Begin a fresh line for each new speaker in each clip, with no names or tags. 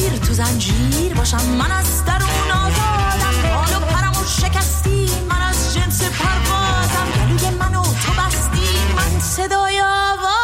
اسیر تو زنجیر باشم، من از درون آزادم، بال و پرمو شکستی، من از جنس پروازم، گلوی منو تو بستی، من صدای آوازم.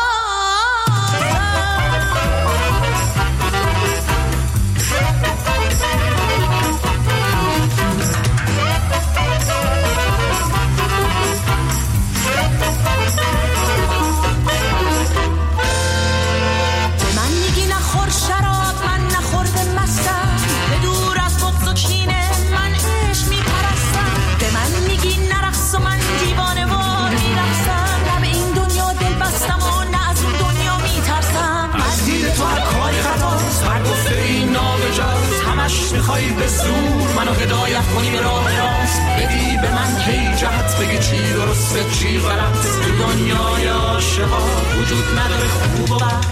میخوای به زور منو هدایت کنی به راه راست، بدی به من هی جهت، بگی چی درسته چی غلط. تو دنیای عاشقا وجود نداره خوب و بد.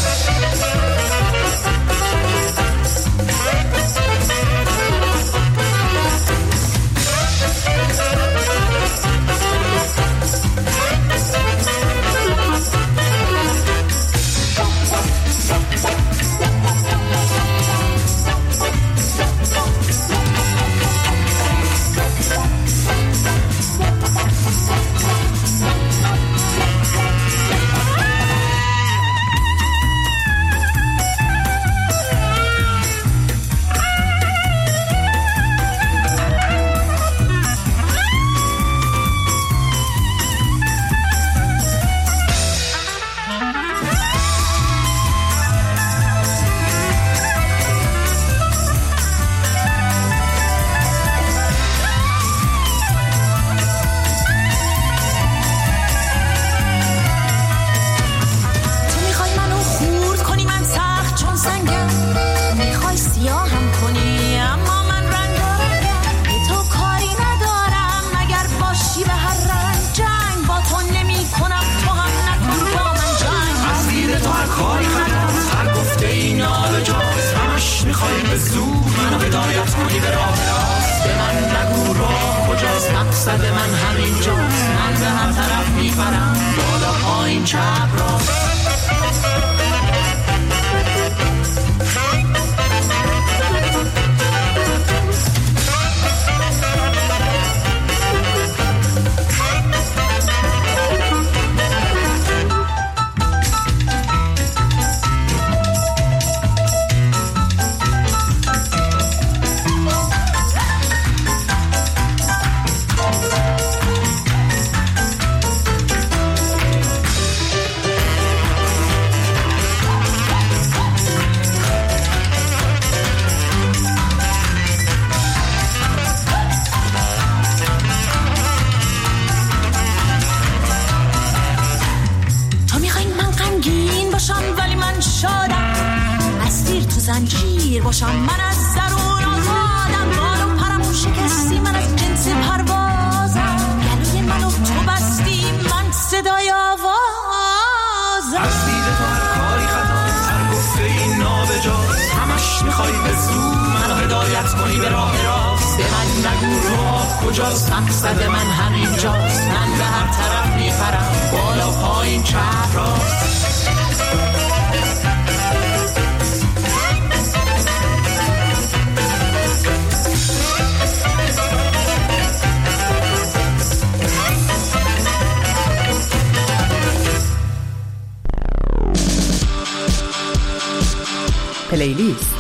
پلیلیست.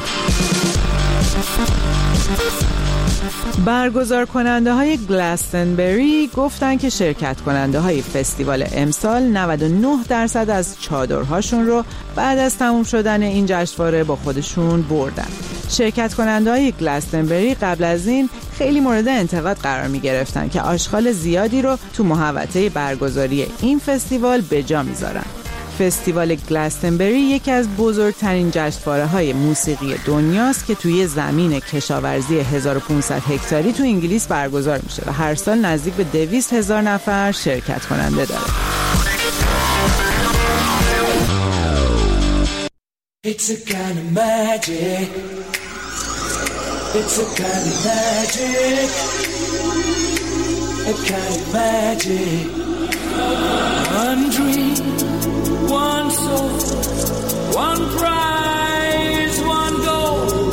برگزار کننده های گلستنبری گفتن که شرکت کننده های فستیوال امسال 99% از چادرهاشون رو بعد از تموم شدن این جشنواره با خودشون بردن. شرکت کننده های گلستنبری قبل از این خیلی مورد انتقاد قرار می گرفتن که آشغال زیادی رو تو محوطه برگزاری این فستیوال به جا می زارن. فستیوال گلستنبری یکی از بزرگترین جشنواره‌های موسیقی دنیاست که توی زمین کشاورزی 1500 هکتاری تو انگلیس برگزار میشه و هر سال نزدیک به 200,000 نفر شرکت کننده داره.
It's a kind of magic. It's a kind of magic. A kind of magic. One dream, one soul, one prize, one goal.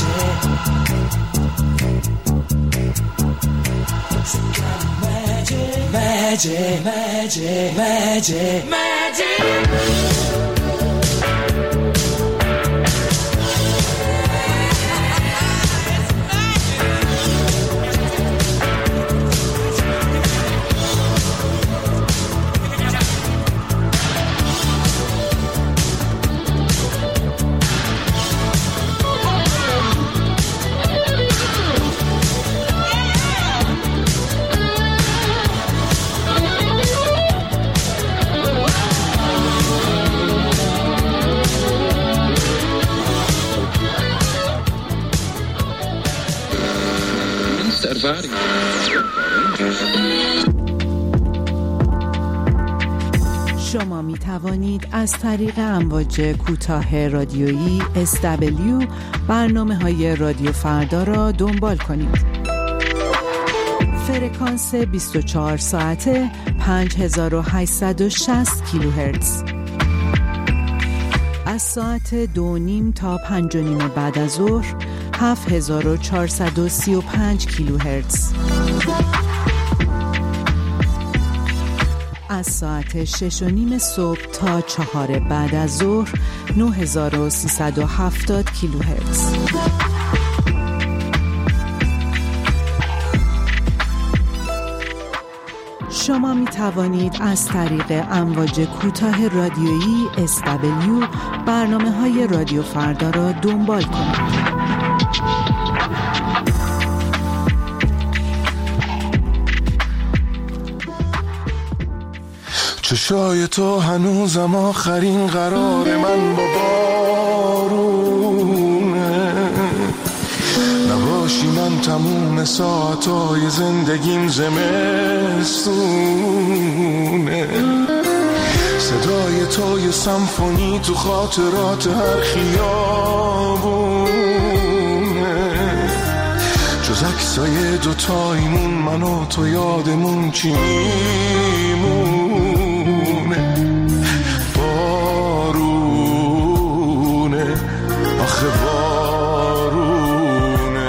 شما می توانید از طریق امواج کوتاه رادیویی SW برنامه‌های رادیو فردا را دنبال کنید. فرکانس 24 ساعته 5860 کیلوهرتز. از ساعت 2:30 تا 5:30 بعد از ظهر 7435 کیلوهرتز. از ساعت 6:30 صبح تا 4 بعد از ظهر 9370 کیلوهرتز. شما می توانید از طریق امواج کوتاه رادیویی SW برنامه‌های رادیو فردا را دنبال کنید.
چشای تو هنوزم آخرین قرار من با بارونه، نباشی من تموم ساعتای زندگیم زمستونه. صدای تو یه سمفونی تو خاطرات هر خیابونه، جز عکسای دوتایمون من و تو یادمون چی میمونه. بارونه آخه بارونه،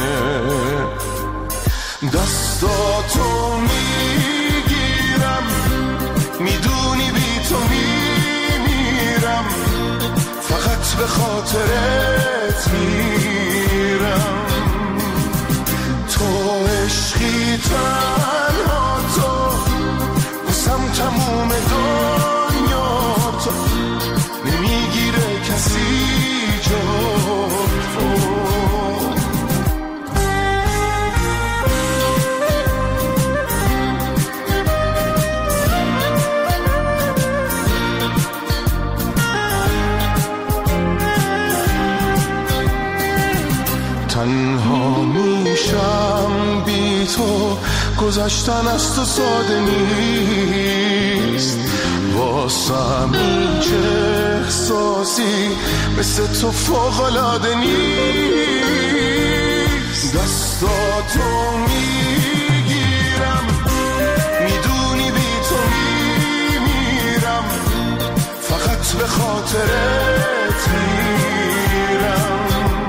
دستاتو میگیرم میدونی بی تو میمیرم، فقط به خاطرت میرم. تو عشقی تنها تو بسم تموم دنیا، تو نمیگیره کسی جا تو. تنها میشم بی تو، گذشتن از تو ساده نیست، واسم هیچ احساسی مثل تو فوق‌العاده نیست. دستاتو میگیرم میدونی بی تو میمیرم، فقط به خاطرت میرم.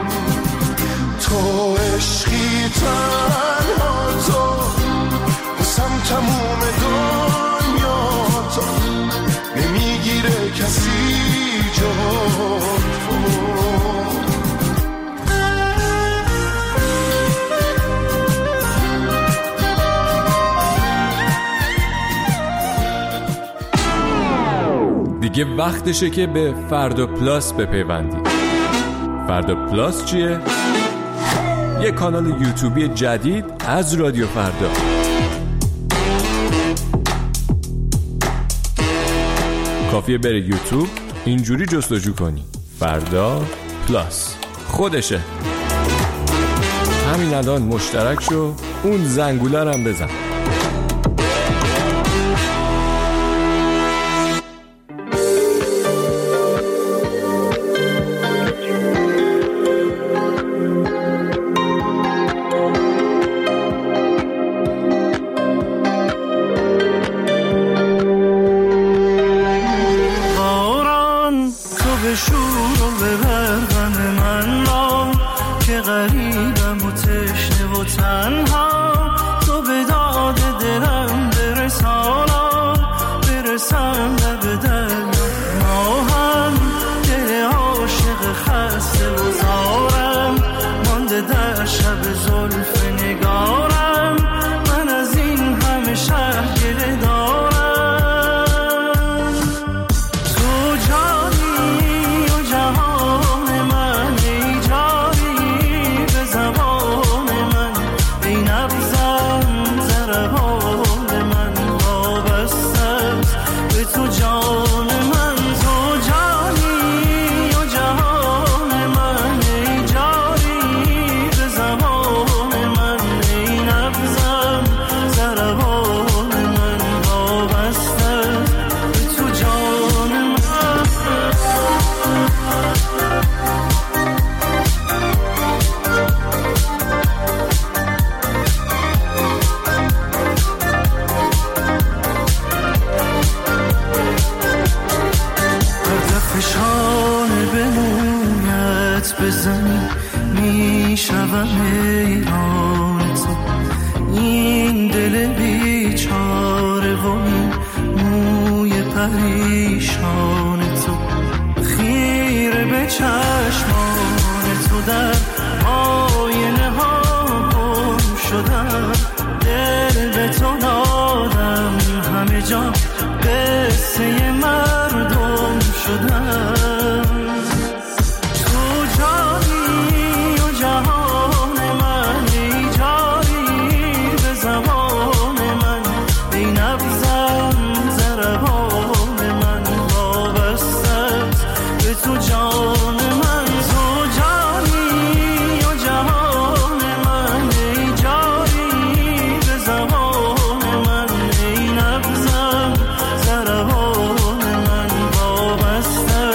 تو عشقی تنها تو بسم تموم دنیا، تو نمیگیره کسی جا تو.
دیگه وقتشه که به فردا پلاس بپیوندید. فردا پلاس چیه؟ یه کانال یوتیوبی جدید از رادیو فردا. کافیه بری یوتیوب اینجوری جستجو کنی فردا پلاس، خودشه. همین الان مشترک شو، اون زنگوله رو هم بزن.
غریبم و تشنه و تنها، تو به داد دلم برسانا، برسم لب دریا. ما هم دل عاشق خسته و زارم، مانده در شب زلف نگارم، من از این همه شهر گله دارم. تو جانی و جهان من، ای جاری به زبان من، ای نبضم ضربان من وابسته است به تو جان من. تو جانی و جهان من، ای جاری به زبان من، ای نبضم ضربان من وابسته است به تو جان من. هر دفعه شانه به مویت بزنی، میشوم حیران تو. این دل بیچاره و این موی پریشان تو، خیره به چشمان تو در آینه ها گم شدم. دل به تو دادم همه جا، قصه مردم شدم. تو جانی و جهان من، ای جاری به زبان من، ای نبضم ضربان من وابسته است به تو جان من. تو جانی و جهان من، ای جاری به زبان من، ای نبضم ضربان من وابسته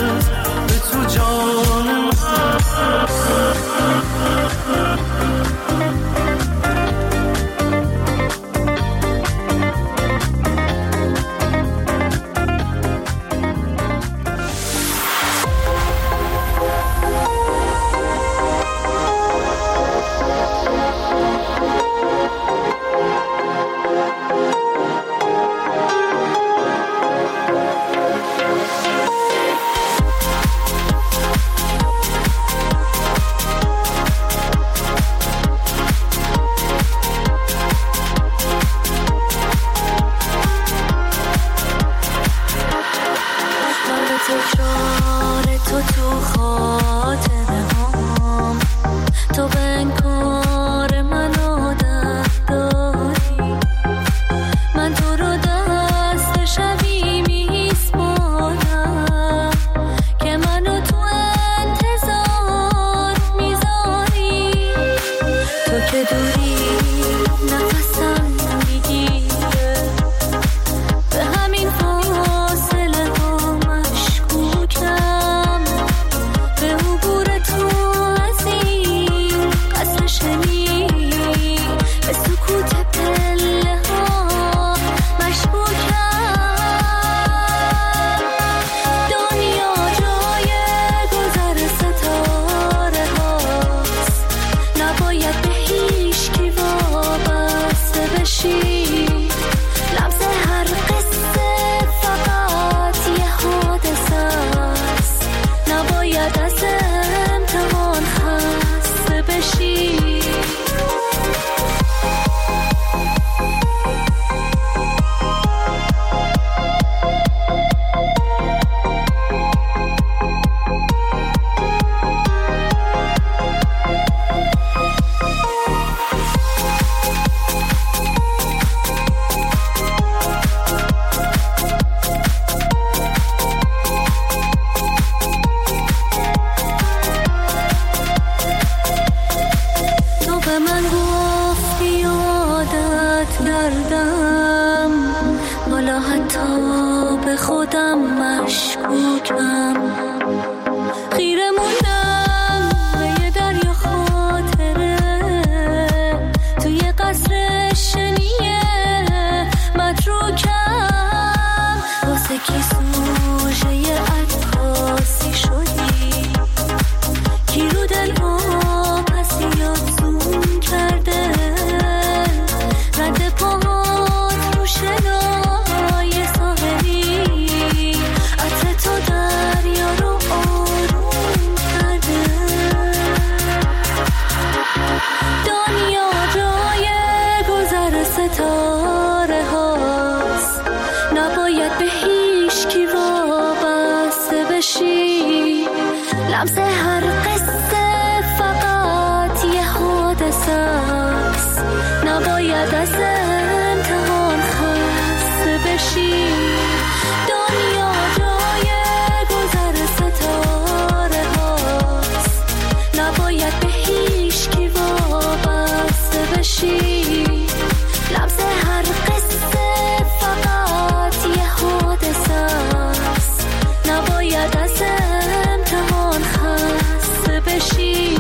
نباید از امتحان خسته بشی. دنیا جای گذر ستاره هاست، نباید به هیچ کی وابسته بشی. لمس هر قصه فقط یه حادثه است، نباید از امتحان خسته بشی.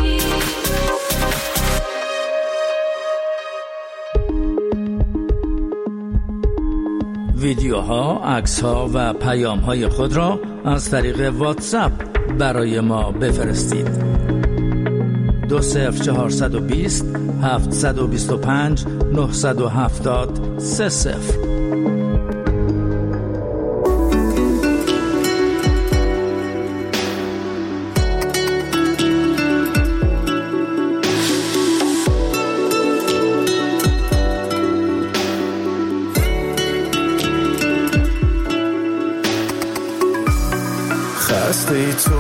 ویدیوها، عکس‌ها و پیام‌های خود را از طریق واتساپ برای ما بفرستید. 20420 725 970 30.
خسته ای تو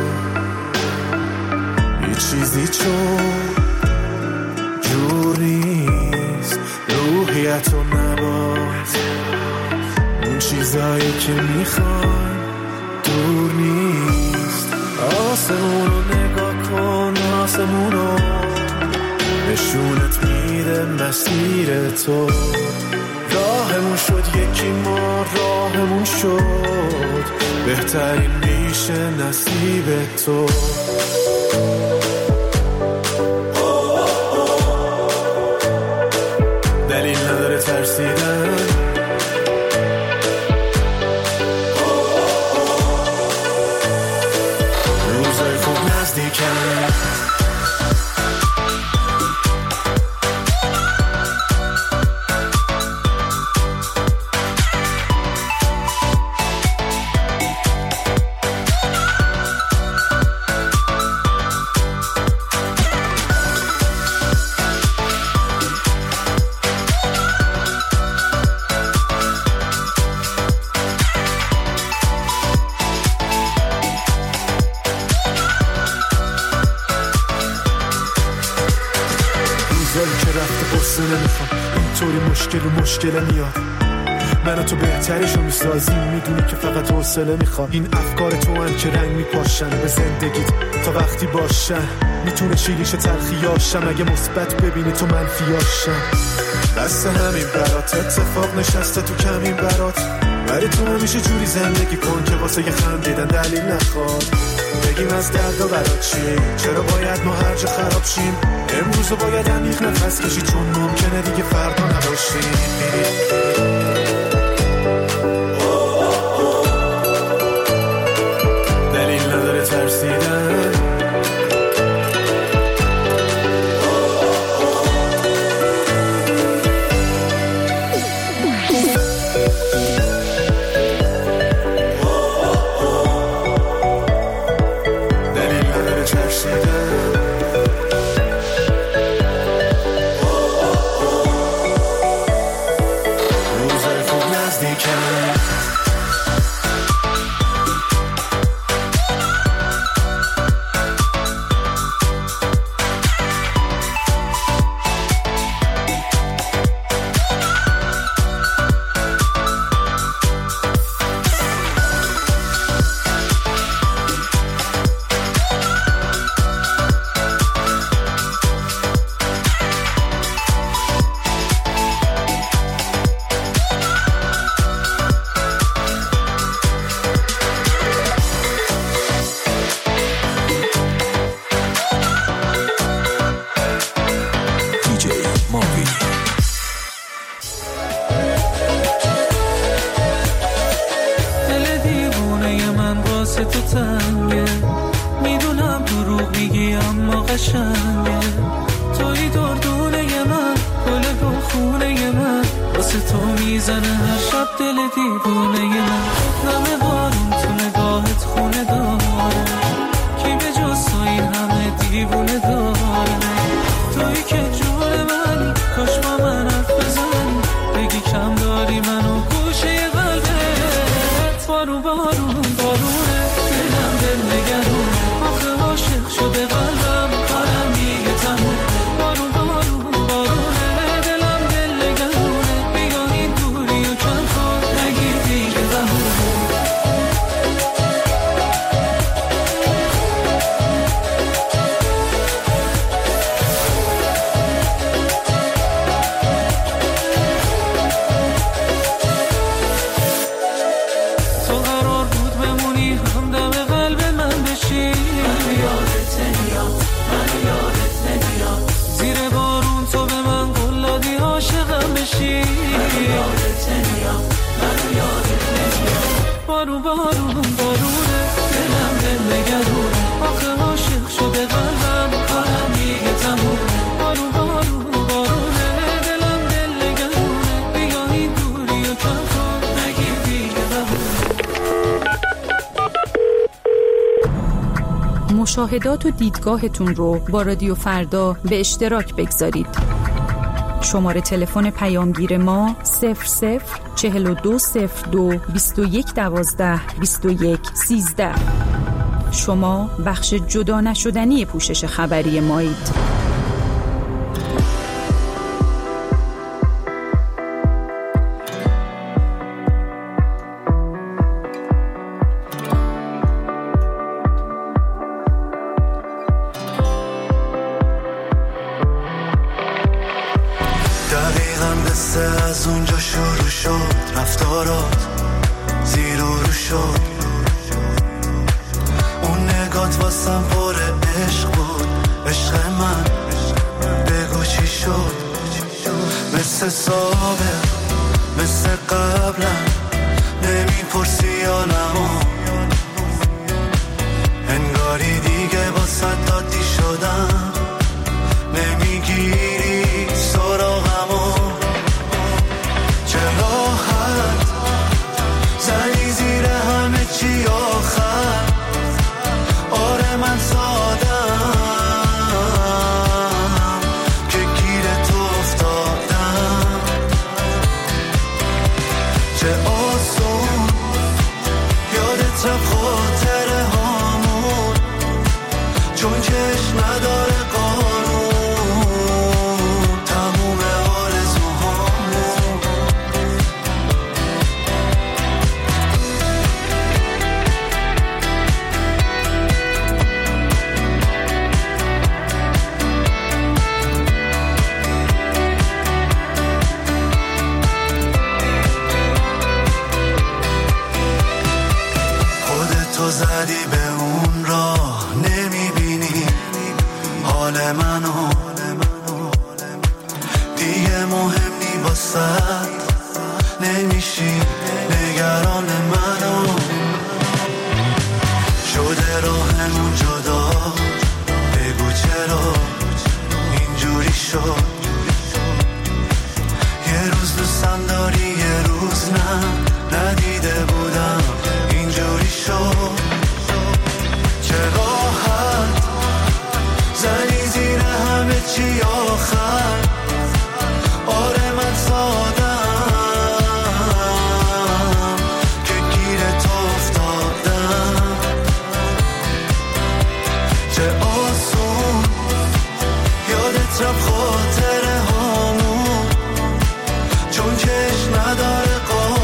یه چیزی چون جور نیست، روحیت و نباز اون چیزایی که میخوای دور نیست. آسمون رو نگاه کن، آسمون رو نشونت میده مسیر تو. راهمون شد یکی، ما راهمون شد بهترین میشه نصیب تو. دلیل نداره ترسیدن، روزای خوب نزدیکن. مشکل میاد من و تو بهترشو میسازیم، میدونی که فقط حوصله میخواد. این افکار تو هم که رنگ میپاشن به زندگیت تا وقتی باشن. میتونه شیریش تلخیاشم اگه مثبت ببینی تو منفیاشم. بس همین برات اتفاق نشسته تو کمین برات، ولی تو همیشه جوری زندگی کن که واسه یه خندیدن دلیل نخواد. بگیم از درد و برات چی، چرا باید ما هر جا خراب شیم. امروز باید عمیق نفس کشی چون ممکنه دیگه فردا نباشیم. دلیل نداره ترسیدن،
دلم دل
مشاهدات و دیدگاهتون رو با رادیو فردا به اشتراک بگذارید. شماره تلفن پیامگیر ما 004202 2112 2113. شما بخش جدا نشدنی پوشش خبری مایید.
از اونجا شروع شد رفتارات زیر و رو شد، اون نگات واسم پر عشق بود، عشق من بگو چی شد، مثل سابق مثل قبلم نمیپرسی آنمو، انگاری دیگه با صد عادی شدم، نمیگیری سراغمو، چه راحت زنی زیر همه چی آخر، آره من سادم که گیر تو افتادم، چه آسون یادت رفت خاطره هامون، چون کش نداره زدی به اون راه، نمیبینی حال منو، دیگه مهم نی واسد، نمیشی نگران منو، شده راهمون جدا، بگو چرا اینجوری شد، یه روز دوستم داری یه روز نه، ندیده بودم اینجوری شد، چه راحت زنی زیر همه چی آخر، آره من سادم که گیر تو افتادم، چه آسون یادت رفت خاطره هامون، چون کش نداره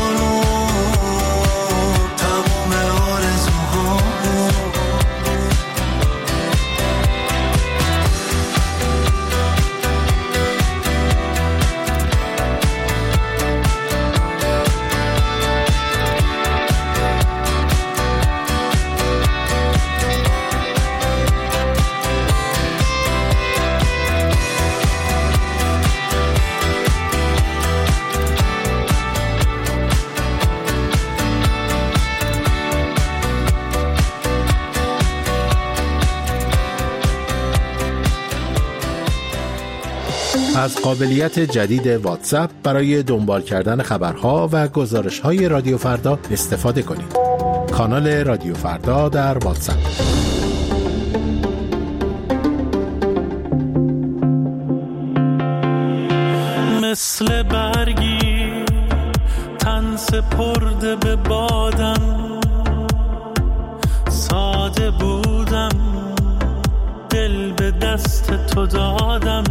از قابلیت جدید واتساپ برای دنبال کردن خبرها و گزارش‌های رادیو فردا استفاده کنید. کانال رادیو فردا در واتساپ.
مثل برگی تن سپرده به بادم، ساده بودم دل به دست تو دادم،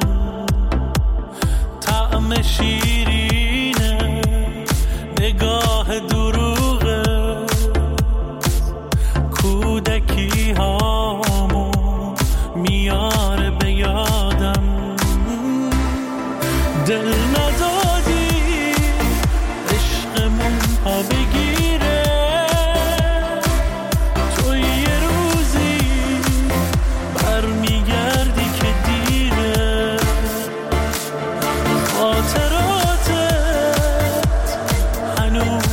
طعم شیرینه نگاه دروغه، کودکی هامو میاره به یادم، دل ندادی عشقمون ها بگیره، تو یه روزی برمیگردی که دیره، خاطراتت هنوز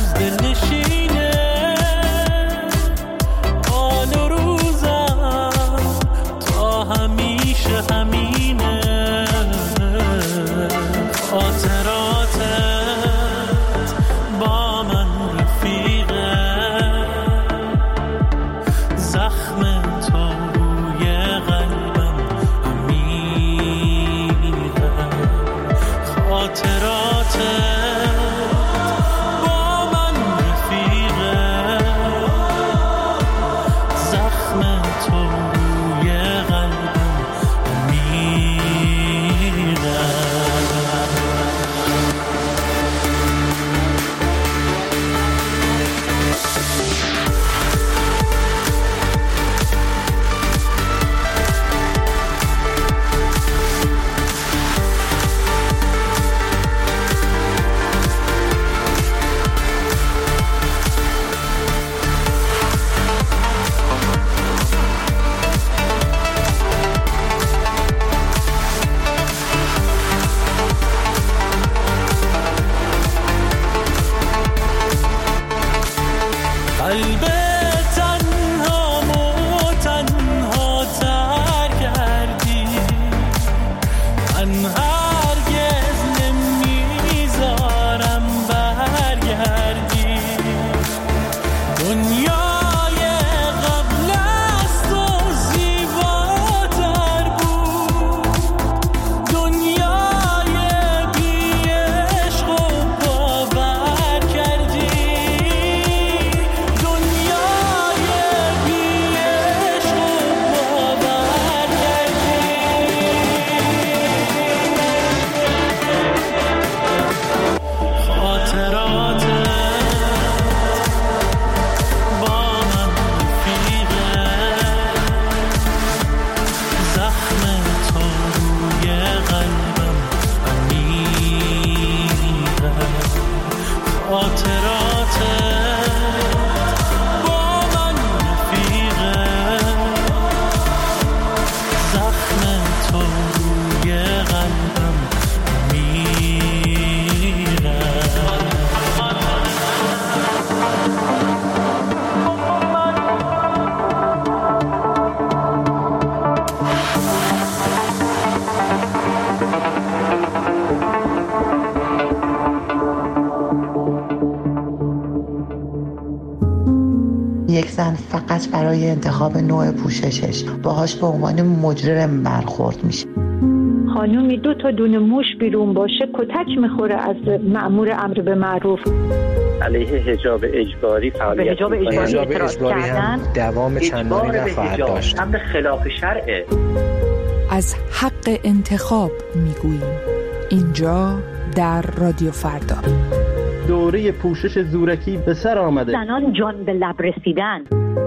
پس برای انتخاب نوع پوششش باهاش به عنوان مجرم برخورد میشه.
خانومی 2 تا دونه موش بیرون باشه کتک میخوره از مأمور امر به معروف.
علیه حجاب اجباری فعالیت
حجاب اجباری
هم
دوام چندانی نخواهد داشت.
امر خلاف شرعه.
از حق انتخاب میگوییم اینجا در رادیو فردا.
دوره پوشش زورکی به سر آمده.
زنان جان به لب رسیدن.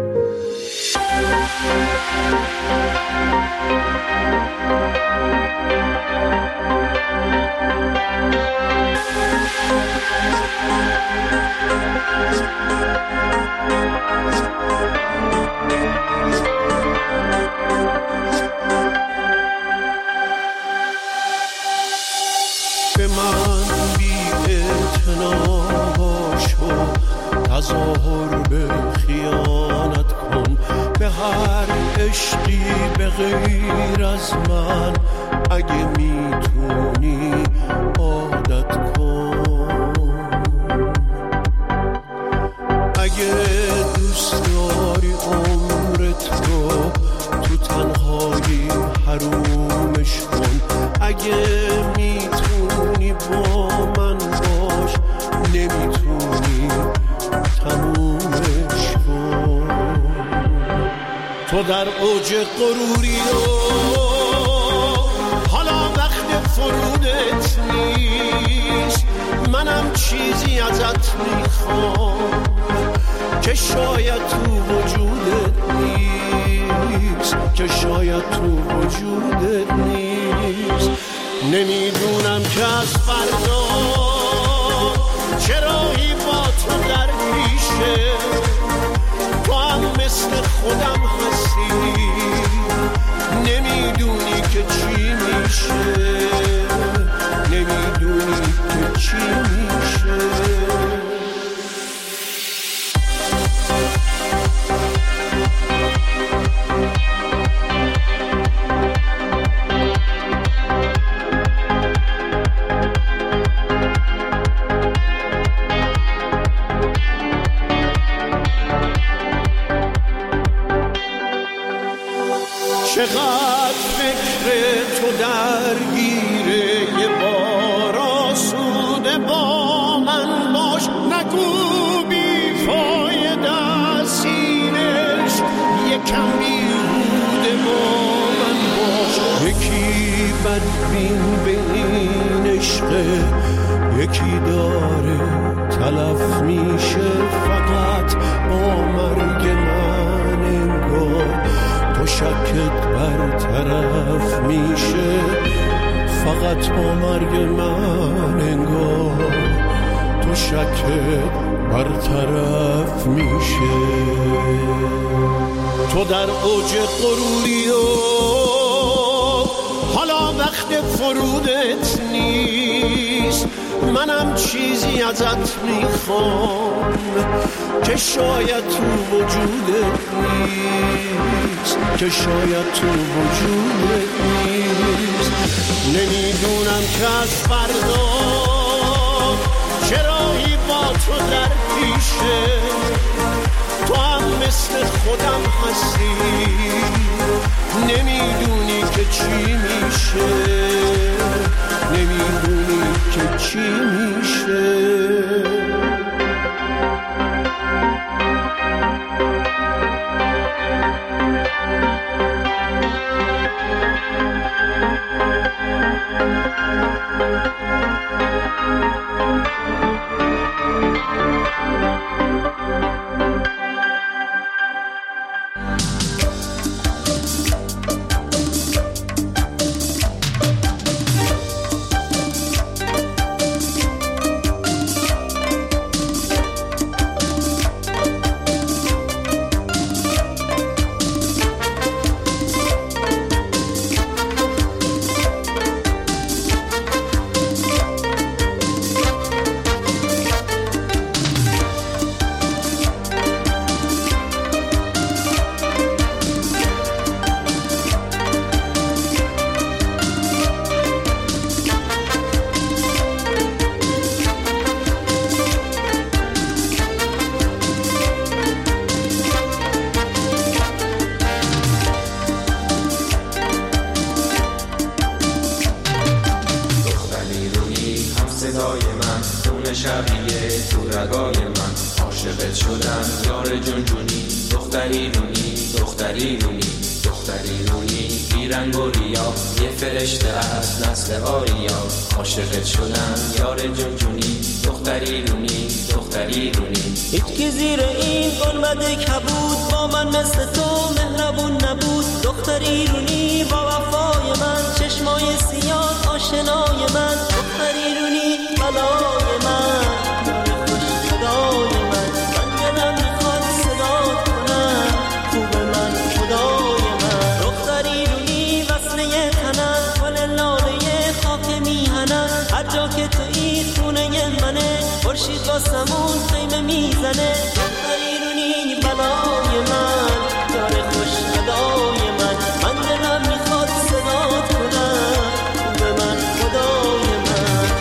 به من بی اعتنا باش و تظاهر به خیانت کن، به هر عشقی به غیر از من اگه میتونی عادت کن. اگه دوست داری عمرت رو تو تنهایی حرومش کن، اگه میتونی با من باش، نمیتونی تمومش کن. تو در اوج غروری و حالا وقت فرودت نیست، منم چیزی ازت میخوام که شاید تو وجودت نیست، که شاید تو وجودت نیست. نمیدونم که از فردا چرایی با تو در پیشه، تو هم مثل خودم هستی، نمیدونی که چی میشه، نمیدونی که چی میشه. چقدر فکر تو درگیره، یه بار آسوده با من باش، نگو بی فایده سینش، یکم بیهوده با من باش. یکی بدبین به این عشقه، یکی داره تلف میشه فقط با مرگ من، انگار تو شکت برطرف میشه فقط با مرگ من، انگار تو شکت برطرف میشه. تو در اوج غروری و حالا وقت فرودت نیست، منم چیزی ازت میخوام که شاید تو وجودت نیست، که شاید تو وجودت نیست. نمیدونم که از فردا چرایی با تو در پیشه، تو هم مثل خودم هستی، نمیدونی که چی میشه، نمیدونی که چی میشه.
خون شقیه تو رگای من، عاشقت شدم یار جونجونی، دختری رونی دختری رونی دختری رونی، بیرنگ و ریا یه فرشته از نسل آریا، عاشقت شدم یار جونجونی، دختری رونی دختری رونی.
هیچکی زیر این گنبد کبود با من مثل تو مهربون نبود، دختری رونی با وفای من، چشمای سیاه آشنای من، دختری رونی بلای من، خوش صدای من، من دلم میخواد صدات کنم، خوب من خدای من، دختری رونی وصله تنم، گل لاله خاک میهنم، هر جا که تویی خونه منه، خورشید واسمون خیمه میزنه، دختری رونی بلای من، یار خوش صدای من، من دلم میخواد صدات کنم، خوب من خدای من.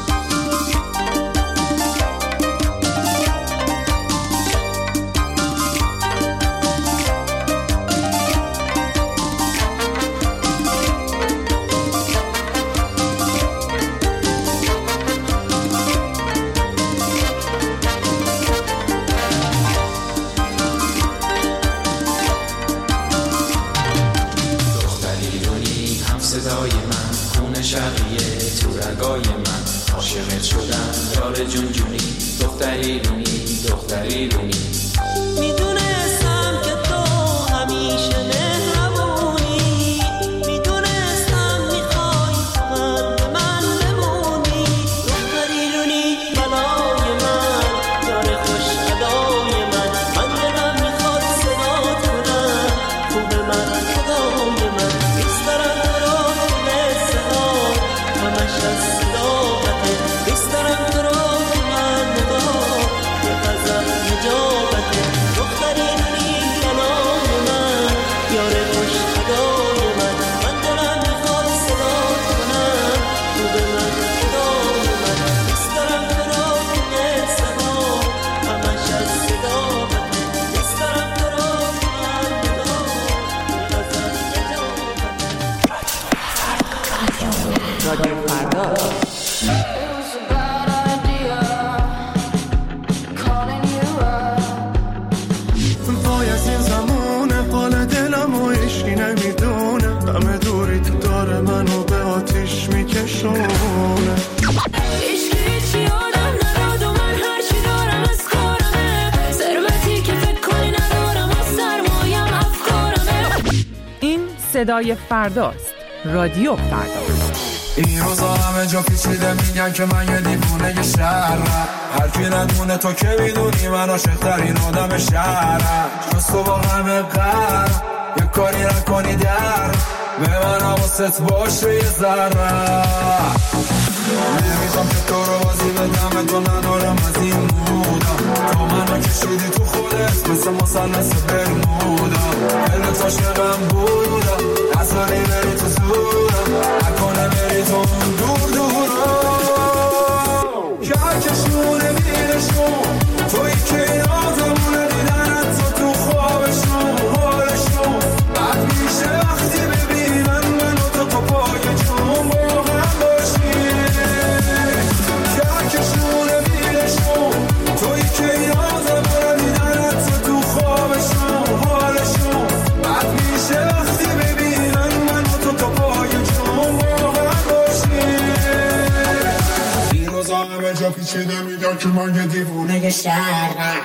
صدای من، خون شقیه تو رگای من، عاشقت شدم یار جونجونی، دختری رونی دختری رونی.
میدونستم که تو همیشه مهربونی، میدونستم میخوای به من بمونی، دختری رونی بلای من، یار خوش ادای من، من دلم میخواد صدات کنم، خوب من خدای من، دوست دارم تو رو مثل آب، همش از صداقته، دوست دارم تو رو که من نگاه یه غزل نجابته، دختری رونی بلای من، یار خوش ادای من، من دلم میخواد صدات کنم، خوب من خدای من، دوست دارم تو رو که مثل آب، همش از صداقته، دوست دارم تو رو که من نگاه یه غزل نجابته.
رادیو فردا.
وای از این زمونه حال دلم و عشقی نمیدونه، همه دوری تو داره منو به آتیش میکشونه،
هیچی آدم نداد و من هرچی دارم از کارمه، ثروتی که فکر کنی ندارم و سرمایم افکارمه.
این صدای فرداست. رادیو فردا.
این روزا همه جا پیچیده میگن که من یه دیوونه شهرم، هر کی ندونه تو که میدونی من عاشق‌ترین آدم شهرم، جز تو با همه قرم یه کاری نکنی در به من حواست باشه یه ذره، نمیخوام که تو رو بازی بدم، تو ندارم از این مودا، تو منو کشیدی تو خودت مثل مثلث برمودا، دلت عاشقم بودا، نذاری بری تو زورم، نکنه بری تو اون دور دورا، که هر کشونه میرشون توی که این آزمونه دیدنت تو خوابشون حالشون بد میشه وقتی ببینن منو تو پای جون با هم باشیم، که هر کشونه میرشون توی که این آزمونه دیدنت تو خوابشون حالشون بد میشه وقتی ببینن منو تو پای جون با هم باشیم. این روزا همه جا پیچیده میگن که من یه دیوونه شهرم.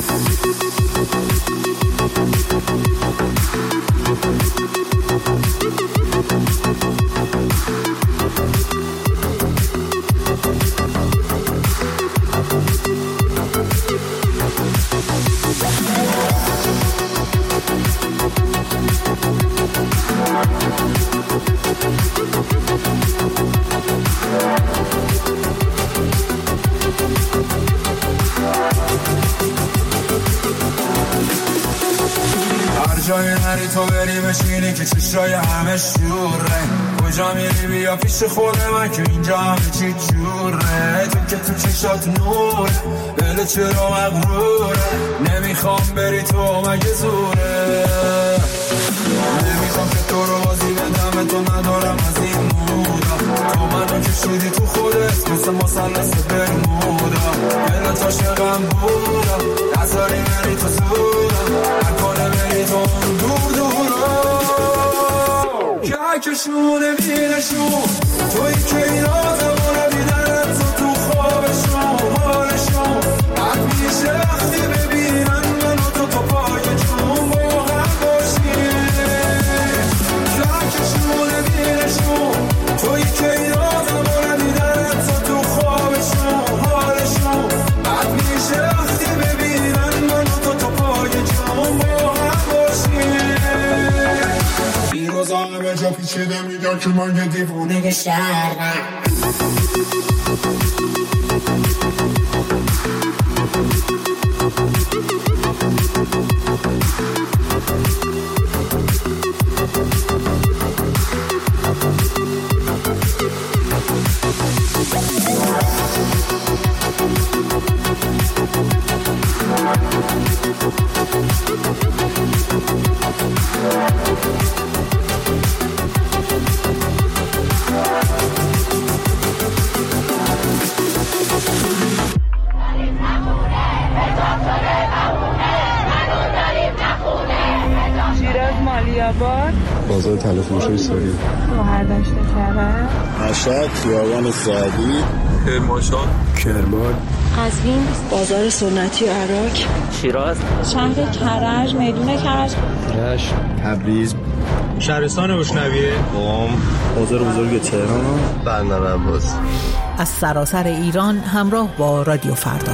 هر جای نری تو بری بشینی که چشای همه شوره، کجا میری بیا پیش خود من که اینجا همه چی جوره، تو که تو چشات نور دل چرا مغروره، نمیخوام بری تو مگه زوره، نمیخوام که تو رو بازی بدم، تو ندارم از این مودا، تو منو کشیدی تو خودت مثل مثلث برمودا، عاشقم بودم نظری بری تو زودم نکنه بری تو دور کشونه بیرشون توی که این آدمونه بیدن تو خوابشون حالشون حد میشه وقتی ببینن منو تو پای جون با هم باشیم کشونه بیرشون توی که این آدمونه بیدن تو خوابشون حالشون حد میشه وقتی ببینن منو تو پای جون با هم باشیم این روزا همه جا پیچیده میگن که من یه دیوونه شهرم
بازار تلفروشی سوری
شهردشت کرد
مشهد خیابان سعدی
کرمانشاه
کرمان
قزوین بازار سنتی عراق
شیراز
شهر کرج میدون کرج
رشت تبریز
شهرستان بشنویه
قم بازار بزرگ تهران بندر عباس
از سراسر ایران همراه با رادیو فردا.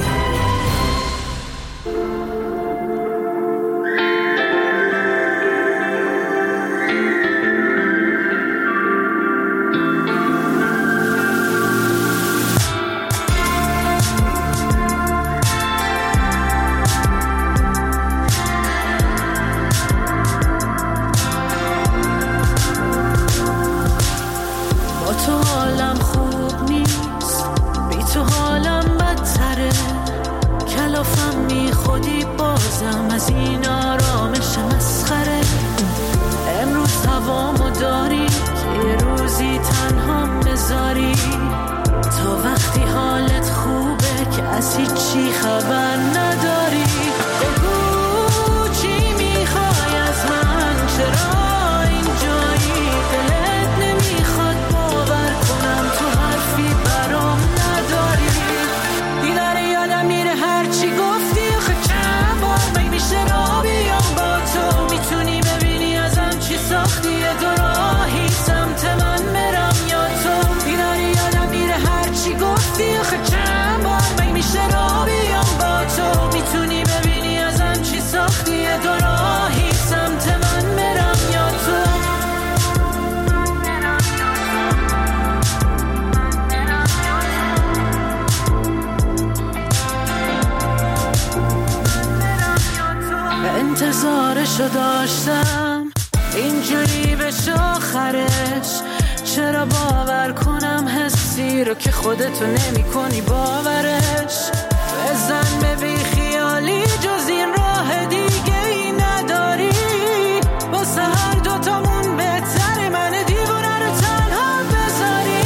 انتظارشو داشتم اینجوری بشه آخرش، چرا باور کنم حسی رو که خودتو نمی کنی باورش. بزن به بی خیالی جز این راه دیگه ای نداری، واسه هر دوتامون بهتره من دیوونه رو تنها بذاری.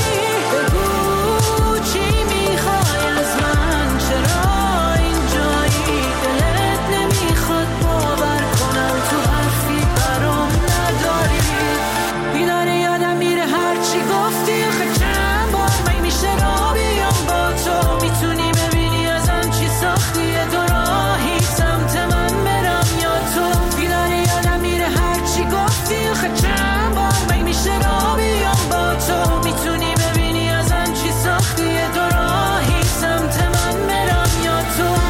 بگو چی میخوای از من، چرا اینجایی دلت نمیخواد باور کنم تو حرفی برام نداری. بیداره یادم میره هرچی گفتی آخه چند بار من میشه را بیام با تو، میتونی ببینی ازم چی ساختی دو راهی سمت من برم یا تو. بیداره یادم میره هرچی گفتی آخه چند بار من میشه را بیام با تو، میتونی ببینی ازم چی ساختی دو راهی سمت من برم یا تو.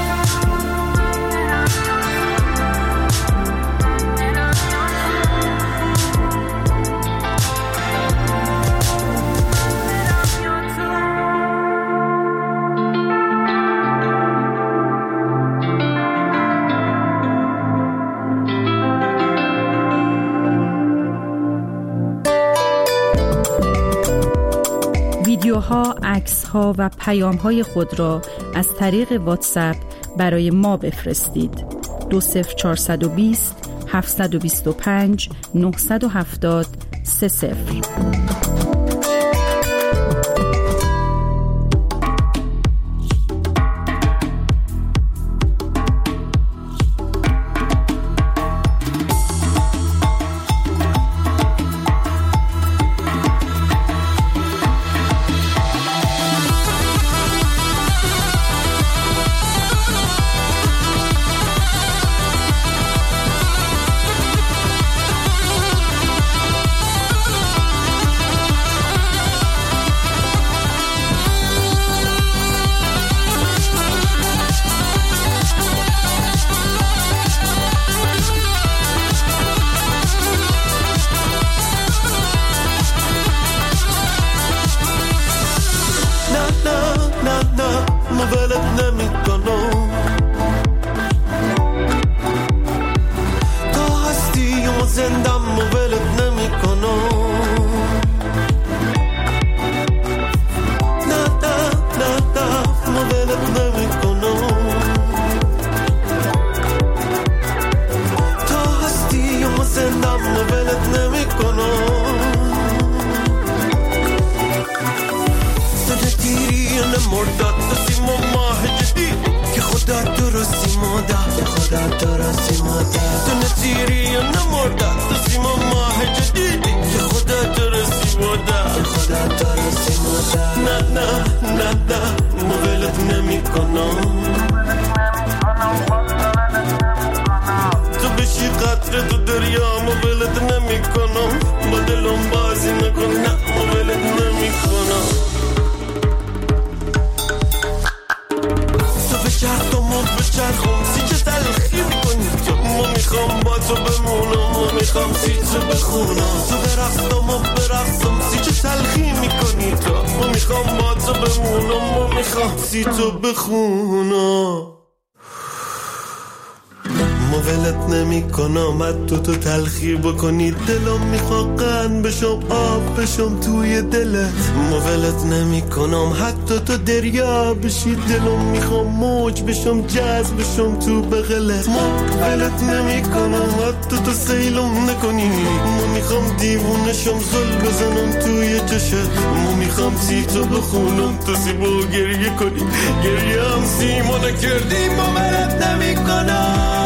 ویدیوها، عکس‌ها و پیام‌های خود را از طریق واتساپ برای ما بفرستید. 20420 725 970 30.
سی تو بخونم ولت نمی کنم حتی تو تلخی بکنی دلم میخواد قند بشم آب بشم توی دلت ولت نمی کنم حتی تو دریا بشی دلم میخوام موج بشم جذب بشم تو بغلت ولت نمی کنم حتی تو سیلم نکنی میخوام دیوونشم زل بزنم توی چشت میخوام سی تو بخونم تو سیبو گریه کنی گریه هم سیما نکردی ولت نمی کنم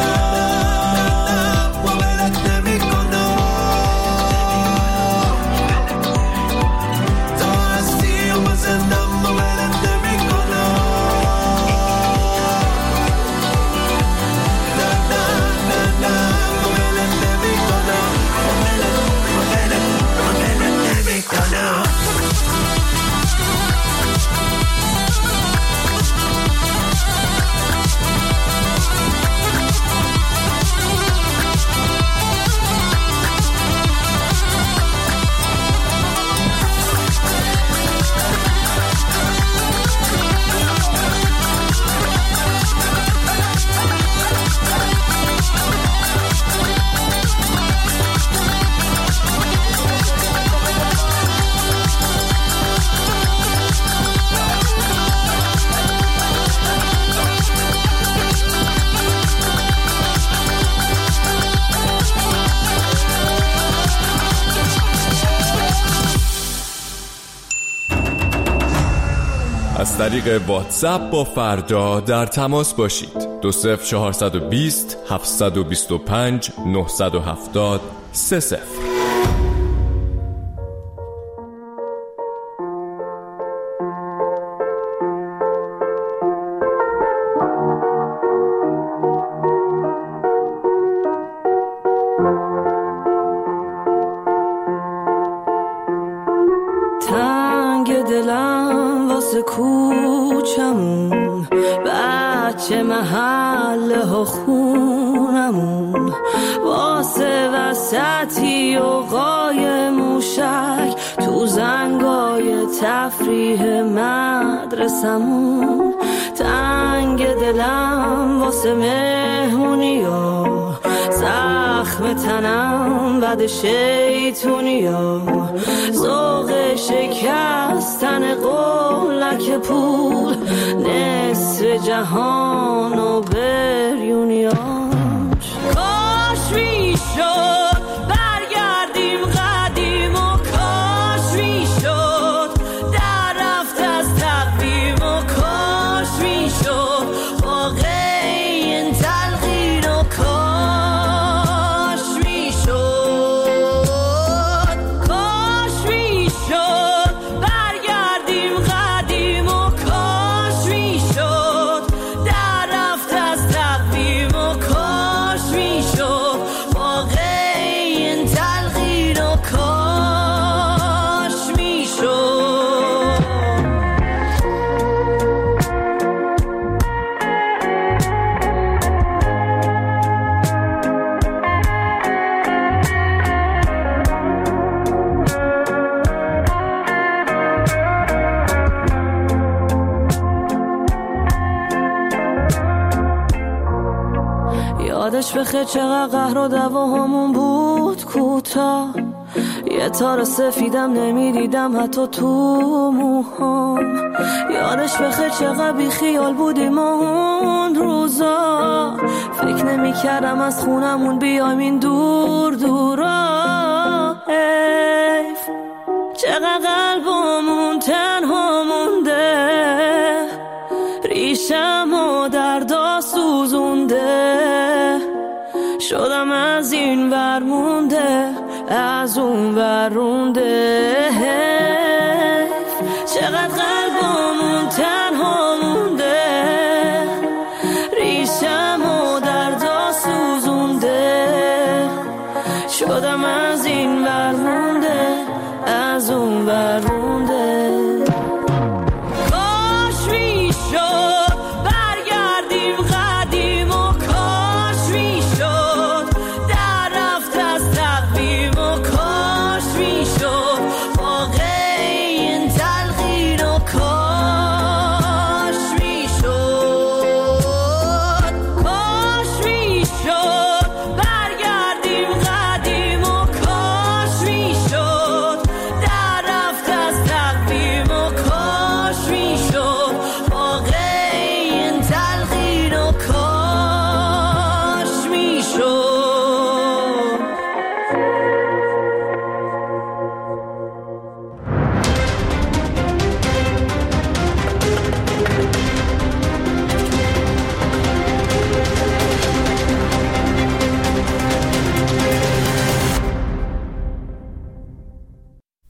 از طریق واتساپ با فردا در تماس باشید. 20420 725 970 30.
تنگ دلم واسه کوچمون بچه محله ها خونمون واسه وسطی و قای موشک تو زنگای تفریح مدرسمون تنگ دلم واسه مهمونیا زخم تنم بعد شیطونیا ذوق شکستن قولک پول نصف جهان و بریونیاش کاش میشد برگردیم قدیم و کاش میشد در رفت از تقویم و کاش میشد واقعی این تلقین و کاش میشد کاش میشد برگردیم قدیم و کاش میشد در رفت از تقویم و کاش میشد واقعی این تلقین و کاش میشد یادش بخیر چقدر قهر و دعواهامون بود کوتاه یه تار سفیدم نمیدیدم حتی تو موهام یادش بخیر چقدر بی خیال بودیم اون روزا فکر نمی‌کردم از خونمون بیایم این دور دورا حیف چقدر قلبمون تنها مونده ریشم و دردا سوزونده شدم از این ور مونده از اون ور رونده چقدر قلبمون تنها مونده ریشم و دردا سوزونده شدم از این ور مونده از اون ور